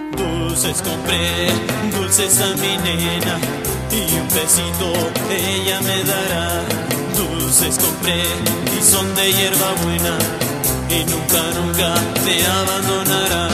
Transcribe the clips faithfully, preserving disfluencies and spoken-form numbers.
Dulces compré, dulces a mi nena, y un besito ella me dará. Dulces compré y son de hierba buena, y nunca, nunca te abandonará.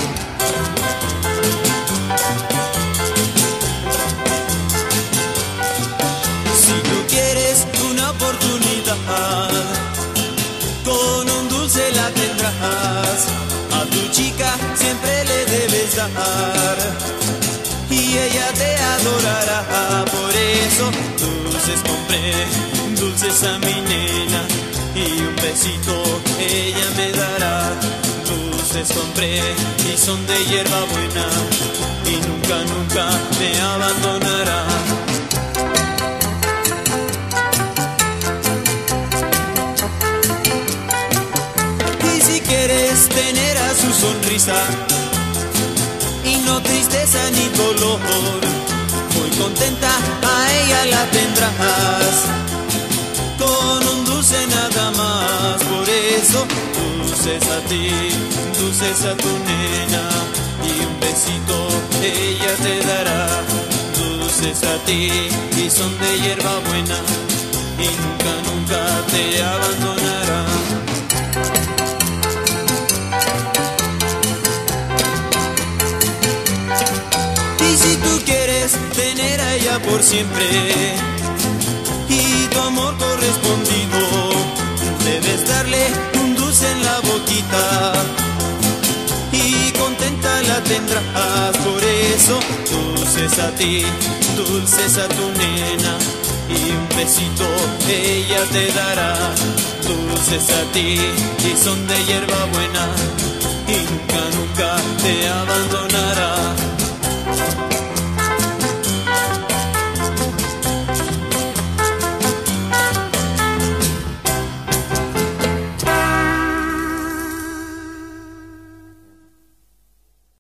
Si tú quieres una oportunidad, con un dulce la tendrás. A tu chica siempre le debes dar, y ella te adorará. Por eso dulces compré, dulces a mi nena, y un besito ella me dará. Dulces compré y son de hierba buena, y nunca, nunca me abandonará. Y si quieres tener a su sonrisa, y no tristeza ni dolor, muy contenta a ella la tendrás, con un dulce nada más. Por eso dulces a ti, dulces a tu nena, y un besito ella te dará. Dulces a ti y son de hierba buena, y nunca, nunca te abandonará. Y si tú quieres tener a ella por siempre, y tu amor correspondido, debes darle un dulce en la boquita, y contenta la tendrás. Por eso dulces a ti, dulces a tu nena, y un besito ella te dará. Dulces a ti y son de hierba buena, y nunca, nunca te abandonará.